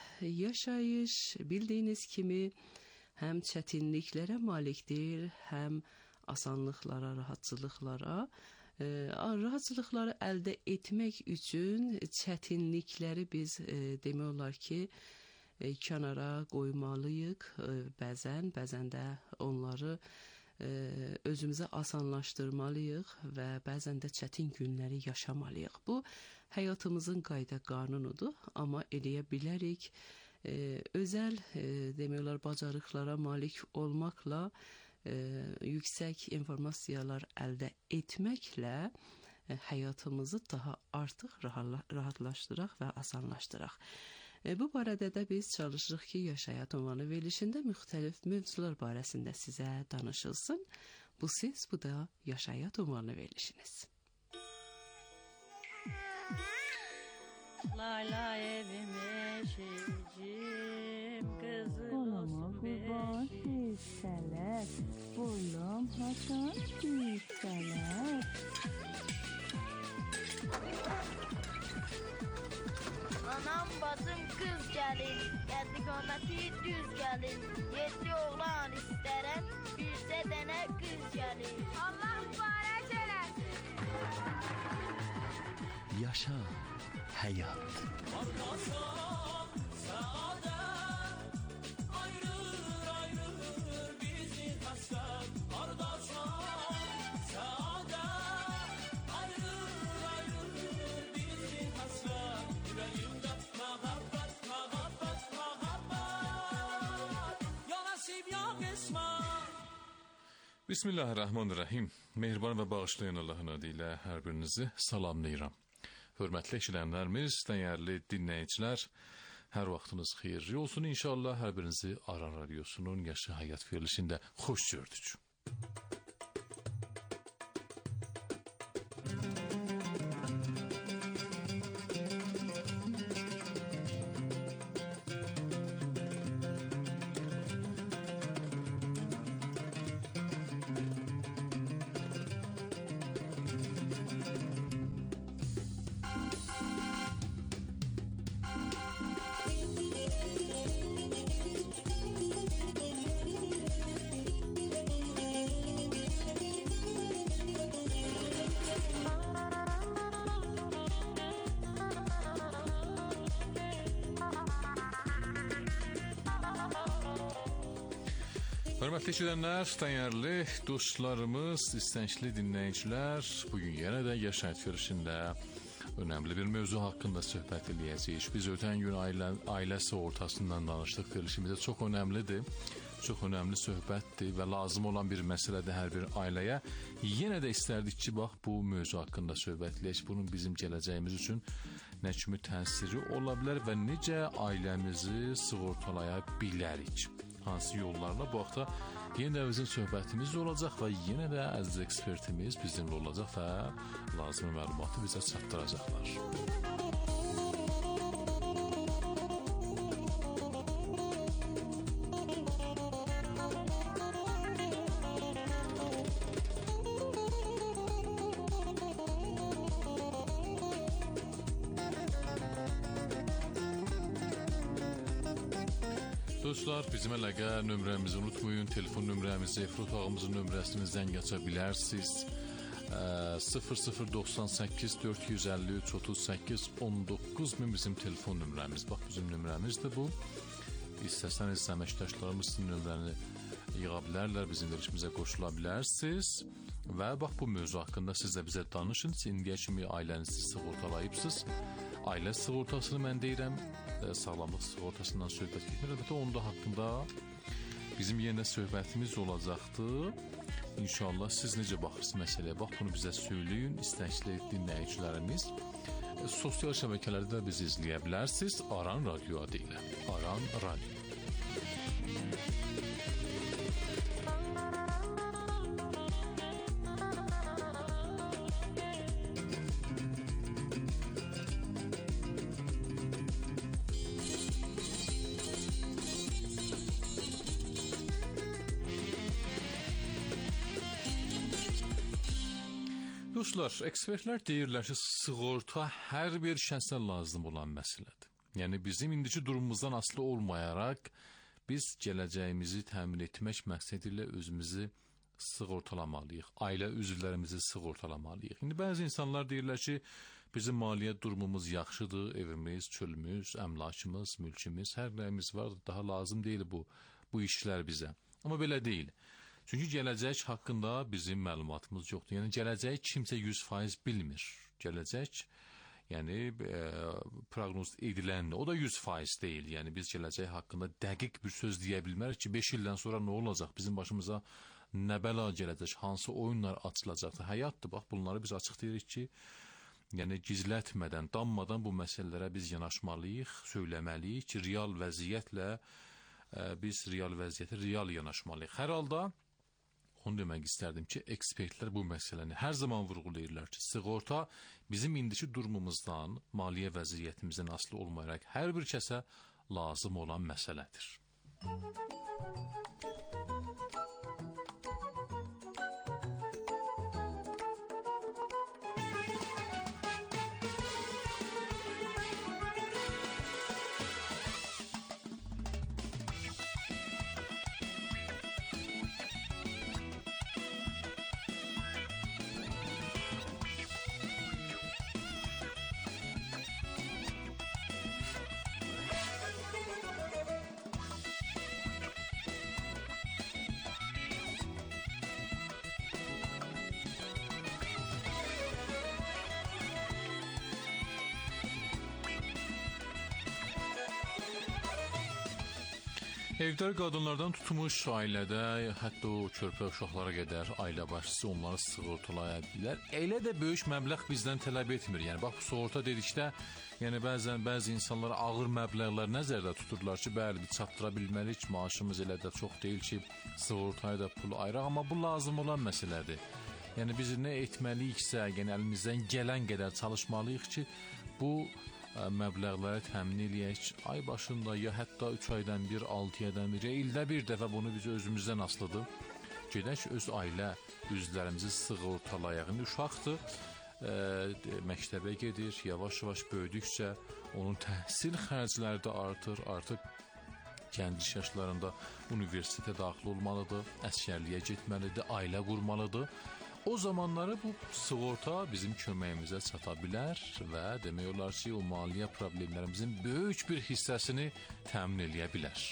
yaşayış bildiyiniz kimi həm çətinliklərə malikdir, həm asanlıqlara, rahatçılıqlara. Rahatçılıqları əldə etmək üçün çətinlikləri biz demək olar ki, kənara qoymalıyıq. Bəzən də onları özümüzə asanlaşdırmalıyıq və bəzən də çətin günləri yaşamalıyıq. Bu həyatımızın qayda qanunudur, amma eləyə bilərik. Özəl demək olar bacarıqlara malik olmaqla yüksək informasiyalar əldə etməklə həyatımızı daha artıq rahatlaşdıraq və asanlaşdıraq. Bu barədə də biz çalışırıq ki, Yaş Həyat ünvanı verilişində müxtəlif mövzular barəsində sizə danışılsın. Bu siz, bu da Yaş Həyat ünvanı verilişiniz. Layla evim eşicim kızım olsun kurban hisseler Bullum hasan hisseler Anam bacım kız gelin Geldi qameti düz gelin Yedi oğlan istərəm Bircə dənə kız gelin Allah mübarək eləsin Yaşa Hayat. Bismillahirrahmanirrahim. Mehriban və bağışlayan Allahın adı ilə hər birinizi salamlayıram. Hörmətli eşidənlərimiz, dəyərli dinləyicilər, hər vaxtınız xeyirli olsun. İnşallah hər birinizi Aran Radiosunun Yaşa Həyat verilişində xoş gördük. Hörmətli eşidənlər, dəyərli dostlarımız, istəncli dinləyicilər, bugün yenə də Yaş Həyat verilişində önəmli bir mövzu haqqında söhbət edəcəyik. Biz ötən gün ailə sığortasından danışdıq, verilişimizdə çox önəmlidir, çox önəmli söhbətdir və lazım olan bir məsələdir hər bir ailəyə. Yenə də istərdik ki, bax, bu mövzu haqqında söhbət edək, bunun bizim gələcəyimiz üçün nə kimi təsiri ola bilər və necə ailəmizi sığortalaya bilərik. Hansı yollarla bu haqda yenə də bizim söhbətimiz olacaq və yenə də əziz ekspertimiz bizimlə olacaq və lazımi məlumatı bizə çatdıracaqlar. Dostlar, bizim əlaqə nömrəmizi unutmayın, telefon nömrəmizi, efir otağımızın nömrəsini zəng aça bilərsiniz. 0098 453 38 19 bizim telefon nömrəmiz. Bax, bizim nömrəmizdir bu. İstəsəniz əməkdaşlarımız sizin nömrəni yığa bilərlər, bizim verilişimizə qoşula bilərsiniz. Və bax, bu mövzu haqqında siz də bizə danışın. İndiyə kimi ailənizi sığortalayıbsınız. Ailə sığortasını mən deyirəm, sağlamlıq sığortasından söhbət etmir. Əlbəttə, onda haqqında bizim yenə söhbətimiz olacaqdır. İnşallah siz necə baxırsınız məsələyə? Bax, bunu bizə söyləyin, istəkli dinləyicilərimiz. Sosial şəbəkələrdə bizi izləyə bilərsiniz. Aran Radio adı ilə. Aran Radio. Dostlar, ekspertlər deyirlər ki, sığorta hər bir şəxsə lazım olan məsələdir. Yəni, bizim indiki durumumuzdan asılı olmayaraq, biz gələcəyimizi təmin etmək məqsədi ilə özümüzü sığortalamalıyıq, ailə üzvlərimizi sığortalamalıyıq. İndi bəzi insanlar deyirlər ki, bizim maliyyə durumumuz yaxşıdır, evimiz, çölümüz, əmlakımız, mülkümüz, hər nəyimiz var, daha lazım deyil bu işlər bizə. Amma belə deyil. Çünki gələcək haqqında bizim məlumatımız yoxdur. Yəni, gələcək kimsə 100% bilmir. Gələcək, yəni, proqnoz edilən, o da 100% deyil. Yəni, biz gələcək haqqında dəqiq bir söz deyə bilmərik ki, 5 ildən sonra nə olacaq, bizim başımıza nə bəla gələcək, hansı oyunlar açılacaqdır, həyatdır. Bax, bunları biz açıq deyirik ki, yəni gizlətmədən, danmadan bu məsələlərə biz yanaşmalıyıq, söyləməliyik ki, real vəziyyətlə biz real vəziyyətə real yanaşmalıyıq. Hər halda onu demək istərdim ki, ekspertlər bu məsələni hər zaman vurğulayırlar ki, sığorta bizim indiki durumumuzdan, maliyyə vəziyyətimizdən asılı olmayaraq hər bir kəsə lazım olan məsələdir. Evdar qadınlardan tutmuş ailədə, hətta o körpə uşaqlara qədər ailə başçısı onları sığortalaya bilər. Elə də böyük məbləğ bizdən tələb etmir. Yəni, bax, bu sığorta dedikdə, yəni bəzi insanlar ağır məbləğlər nəzərdə tuturlar ki, bəli, çatdıra bilməliyik, maaşımız elə də çox deyil ki, sığortaya da pul ayıraq, amma bu lazım olan məsələdir. Yəni, biz nə etməliyiksə, yəni əlimizdən gələn qədər çalışmalıyıq ki, bu məbləğləri təmin eləyək, ay başında ya hətta 3 aydan bir, 6 aydan bir, ya ildə bir dəfə bunu biz özümüzdən asılıdır. Gedək öz ailə üzvlərimizi sığortalayaq. Uşaqdır, məktəbə gedir, yavaş-yavaş böyüdükcə onun təhsil xərcləri də artır, artıq gənc yaşlarında universitetə daxil olmalıdır, əsgərliyə getməlidir, ailə qurmalıdır. O zamanları bu sığorta bizim köməyimizə çata bilər və demək olar ki, o maliyyə problemlərimizin böyük bir hissəsini təmin eləyə bilər.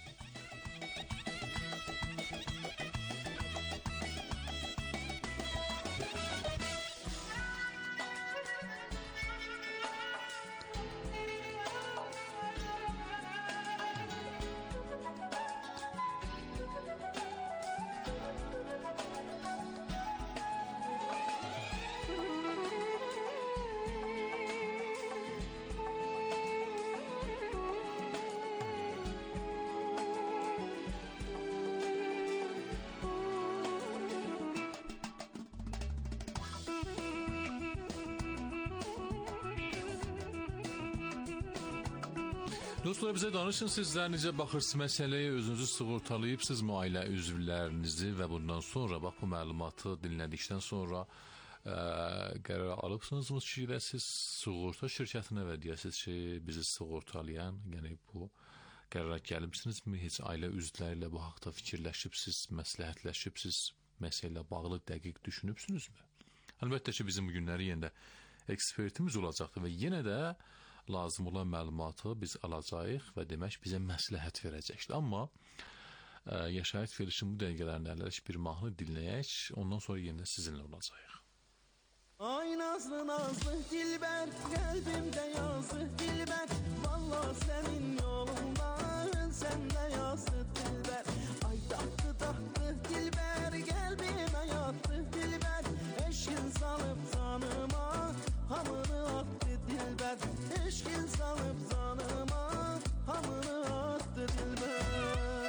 Dostlar, bizə danışın, sizlər necə baxırsınız məsələyə, özünüzü sığortalayıbsınızmı ailə üzvlərinizi və bundan sonra, bax, bu məlumatı dinlədikdən sonra qərar alıbsınızmı ki, siz sığorta şirkətinə və deyəsiniz ki, bizi sığortalayan, yəni bu qərara gəlibsinizmi, heç ailə üzvləri ilə bu haqda fikirləşibsiz, məsləhətləşibsiz, məsələ bağlı dəqiq düşünübsünüzmü? Əlbəttə ki, bizim bu günləri yenə də ekspertimiz olacaqdır və yenə də lazım olan məlumatı biz alacağıq və demək bizə məsləhət verəcəkdir. Amma yaşayət verilişin bu dəqiqələrini ələrik bir mahnı dinləyək, ondan sonra yenə sizinlə olacağıq. Ay nazlı nazlı dilbər, qəlbimdə yazı dilbər, valla sənin yolundan səndə yazı dilbər. Ay daxtı daxtı dilbər, qəlbimə yatdı dilbər, eşkin salıb canıma, hamını attı dilbər. Eşkin salıb canıma, hamını attı dilbər.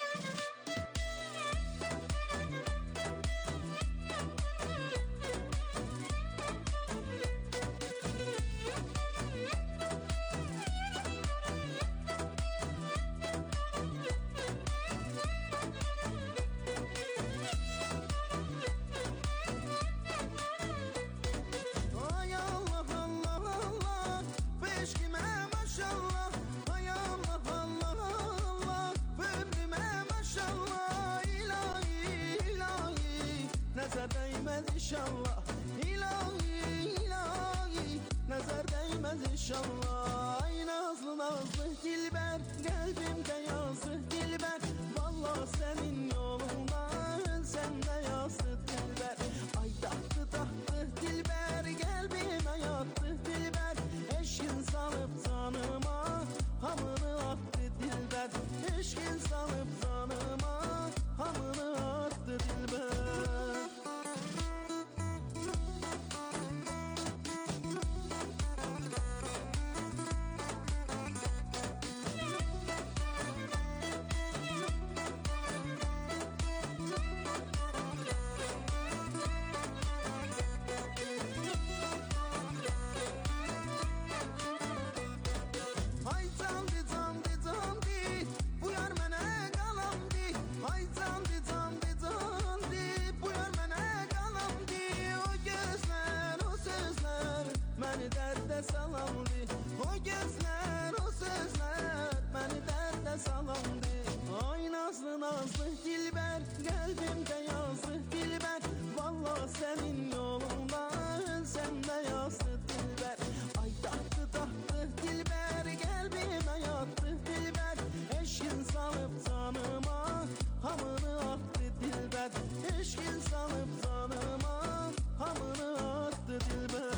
İnşallah ilahi ilahi nazar değmez inşallah. Ay nazlı nazlı dilber, kalbimde yazı dilber, vallahi senin yolundan sende yazı dilber. Ay tahtı tahtı dilber, kalbime yattı dilber, eşkin salıp canıma, hamını attı dilber. Eşkin salıp canıma, hamını attı dilber. salandı. O gözler, o sözler beni derde salandı. Ay nazlı nazlı dilber, kalbimde yazdı dilber. Vallahi senin yolunda ölsem de yazdı dilber. Ay tahtı tahtı dilber, kalbime yattı dilber. Eşkin salıp canıma hamını attı dilber. Eşkin salıp canıma hamını attı dilber.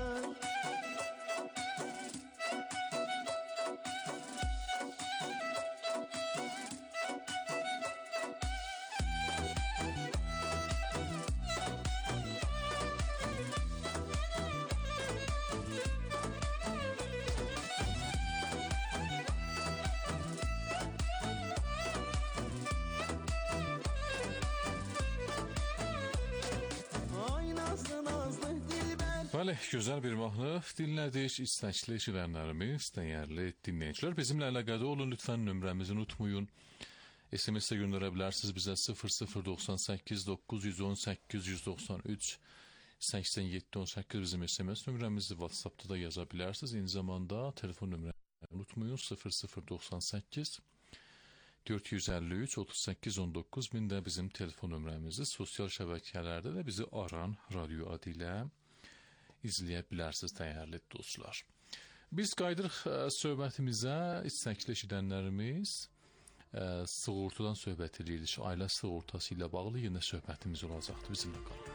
Bəli, gözəl bir mahnı dinlədik. İstəkli eşidənlərimiz, dəyərli dinləyicilər. Bizimlə əlaqədə olun, lütfən nömrəmizi unutmayın. SMS-də göndərə bilərsiniz bizə 0098 918 193 8718 bizim SMS nömrəmizi WhatsApp-da da yaza bilərsiniz. Eyni zamanda telefon nömrəmizi unutmayın 0098 453 38 19 min də bizim telefon nömrəmizi. Sosial şəbəkələrdə də bizi Aran Radio adı ilə izləyə bilərsiniz, dəyərli dostlar. Biz qaydırıq söhbətimizə, istəkli eşidənlərimiz sığortadan söhbət edirik. Ailə sığortası ilə bağlı yenə söhbətimiz olacaqdır, bizimlə qalın.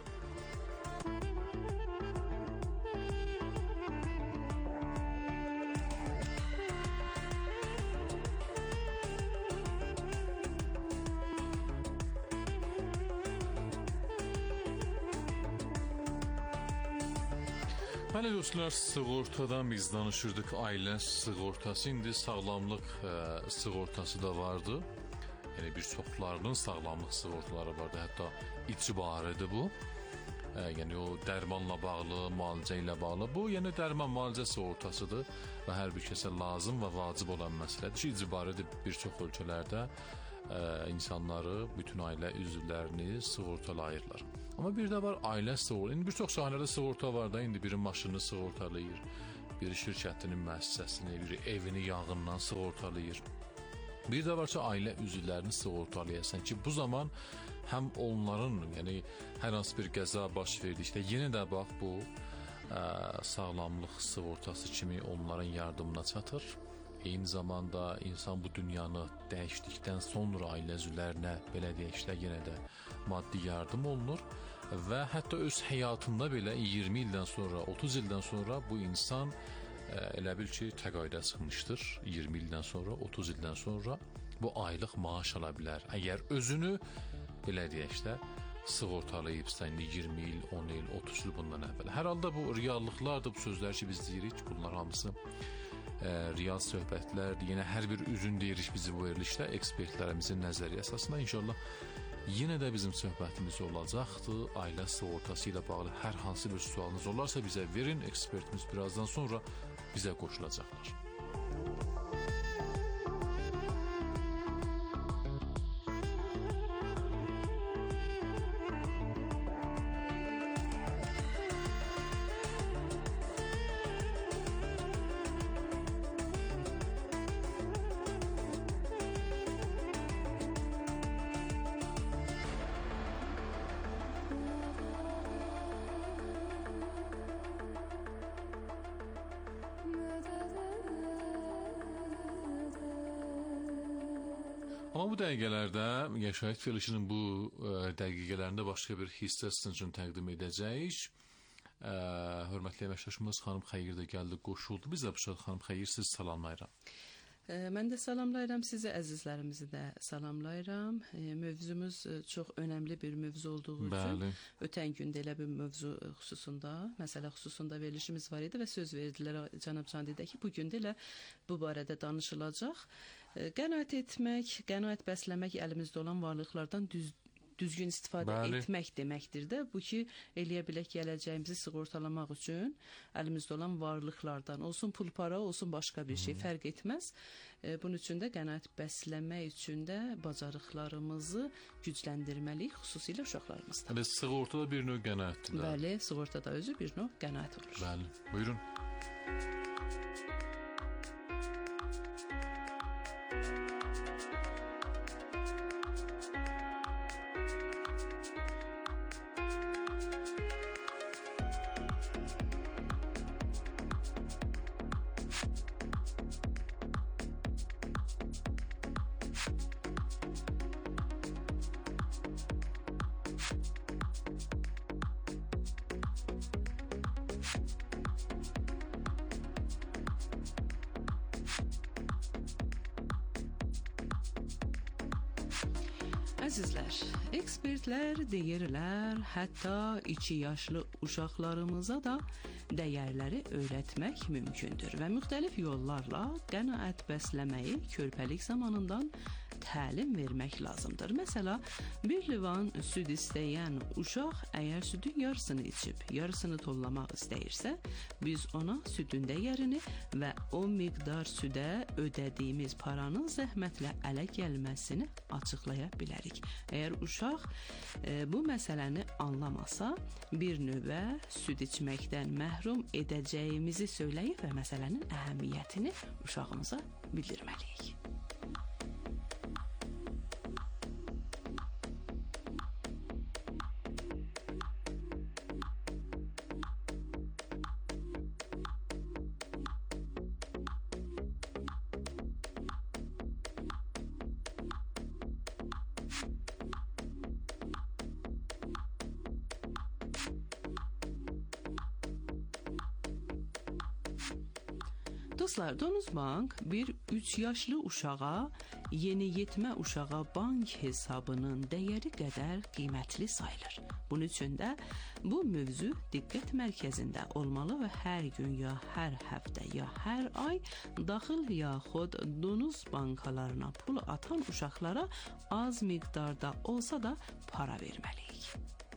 Bəli dostlar, sığortadan biz danışırdıq, ailə sığortası, indi sağlamlıq sığortası da vardı. Yəni bir çoxlarının sağlamlıq sığortaları vardı, hətta icbaridir bu. Yəni o dərmanla bağlı, müalicə ilə bağlı. Bu yəni dərman müalicə sığortasıdır və hər bir kəsə lazım və vacib olan məsələdir ki, icbaridir bir çox ölkələrdə insanları, bütün ailə üzvlərini sığortalayırlar. Amma bir də var ailə sığortası. İndi bir çox sahələrdə sığorta var da, indi biri maşını sığortalayır, biri şirkətinin müəssisəsini, biri evini yanğından sığortalayır. Bir də var ki, ailə üzvlərini sığortalayasan ki, bu zaman həm onların, yəni hər hansı bir qəza baş verdikdə yenə də bax bu sağlamlıq sığortası kimi onların yardımına çatır. Eyni zamanda insan bu dünyanı dəyişdikdən sonra ailə üzvlərinə belə deyək də yenə də maddi yardım olunur və hətta öz həyatında belə 20 ildən sonra, 30 ildən sonra bu insan elə bil ki, təqaüdə çıxmışdır. 20 ildən sonra, 30 ildən sonra bu aylıq maaş ala bilər. Əgər özünü belə deyək də sığortalayıbsa, indi 20 il, 10 il, 30 il bundan əvvəl. Hər halda bu reallıqlardır, bu sözlər ki biz deyirik, bunlar hamısı real söhbətlərdir. Yenə hər bir üzün deyirik bizi bu verilişdə ekspertlərimizin nəzəri əsasında. İnşallah yenə də bizim söhbətimiz olacaqdır. Ailə sığortası ilə bağlı hər hansı bir sualınız olarsa bizə verin. Ekspertimiz birazdan sonra bizə qoşulacaqlar. Amma bu dəqiqələrdə Yaşayış verilişinin bu dəqiqələrində başqa bir hissə sizin üçün təqdim edəcəyik. Hörmətli əməkdaşımız xanım Xeyir də gəldi, qoşuldu. Biz də bu şəkildə xanım Xeyir sizi salamlayıram. Mən də salamlayıram sizi, əzizlərimizi də salamlayıram. Mövzumuz çox önəmli bir mövzu olduğu üçün ötən gün də elə bir mövzu xüsusunda, məsələ xüsusunda verilişimiz var idi və söz verdilər cənab Candidə ki, bu gün də elə bu barədə danışılacaq. Qənaət etmək, qənaət bəsləmək əlimizdə olan varlıqlardan düzgün istifadə etmək deməkdir də. Bu ki, eləyə bilək gələcəyimizi sığortalamaq üçün əlimizdə olan varlıqlardan, olsun pul para, olsun başqa bir şey, fərq etməz. Bunun üçün də qənaət bəsləmək üçün də bacarıqlarımızı gücləndirməliyik, xüsusilə uşaqlarımızda. Sığortada bir növ qənaətdir. Bəli, sığortada özü bir növ qənaət olur. Bəli, buyurun. Əzizlər, ekspertlər deyirlər, hətta 2 yaşlı uşaqlarımıza da dəyərləri öyrətmək mümkündür və müxtəlif yollarla qənaət bəsləməyi körpəlik zamanından təlim vermək lazımdır. Məsələn, bir livan süd istəyən uşaq əgər südün yarısını içib, yarısını tollamaq istəyirsə, biz ona südün dəyərini və o miqdar südə ödədiyimiz paranın zəhmətlə ələ gəlməsini açıqlaya bilərik. Əgər uşaq bu məsələni anlamasa, bir növbə süd içməkdən məhrum edəcəyimizi söyləyib və məsələnin əhəmiyyətini uşağımıza bildirməliyik. Dostlar, Donuzbank bir 3 yaşlı uşağa, yeniyetmə uşağa bank hesabının dəyəri qədər qiymətli sayılır. Bunun üçün də bu mövzu diqqət mərkəzində olmalı və hər gün ya hər həftə ya hər ay daxil yaxud donuz bankalarına pul atan uşaqlara az miqdarda olsa da para verməliyik.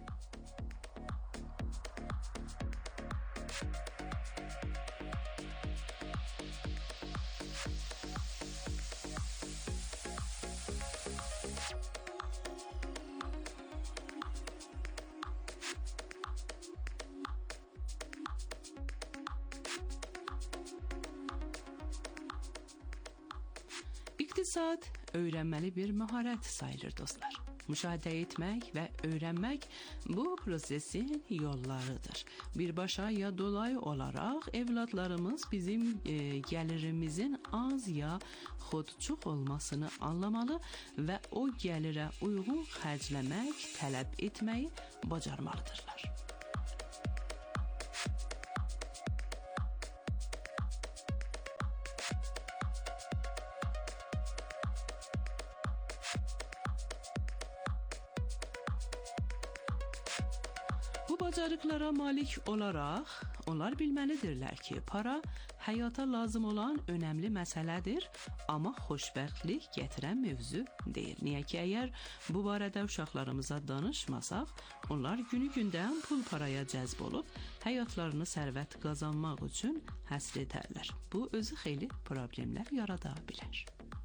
İqtisad öyrənməli bir məharət sayılır dostlar. Müşahidə etmək və öyrənmək bu prosesin yollarıdır. Birbaşa ya dolayı olaraq evladlarımız bizim gəlirimizin az ya xod çox olmasını anlamalı və o gəlirə uyğun xərcləmək, tələb etməyi bacarmalıdırlar. Bacarıqlara malik olaraq onlar bilməlidirlər ki, para həyata lazım olan önəmli məsələdir, amma xoşbəxtlik gətirən mövzu deyil. Niyə ki, əgər bu barədə uşaqlarımıza danışmasaq, onlar günü-gündən pul paraya cəzb olub, həyatlarını sərvət qazanmaq üçün həsr edərlər. Bu özü xeyli problemlər yarada bilər.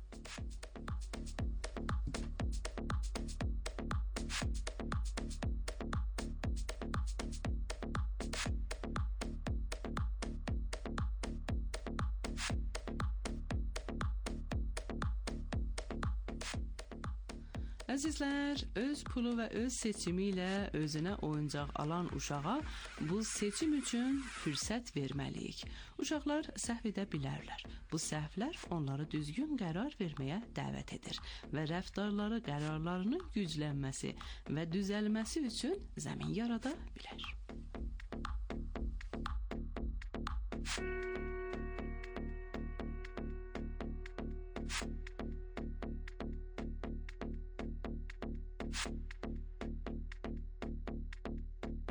Əzizlər, öz pulu və öz seçimi ilə özünə oyuncaq alan uşağa bu seçim üçün fürsət verməliyik. Uşaqlar səhv edə bilərlər. Bu səhvlər onları düzgün qərar verməyə dəvət edir və rəftarları, qərarlarının güclənməsi və düzəlməsi üçün zəmin yarada bilər.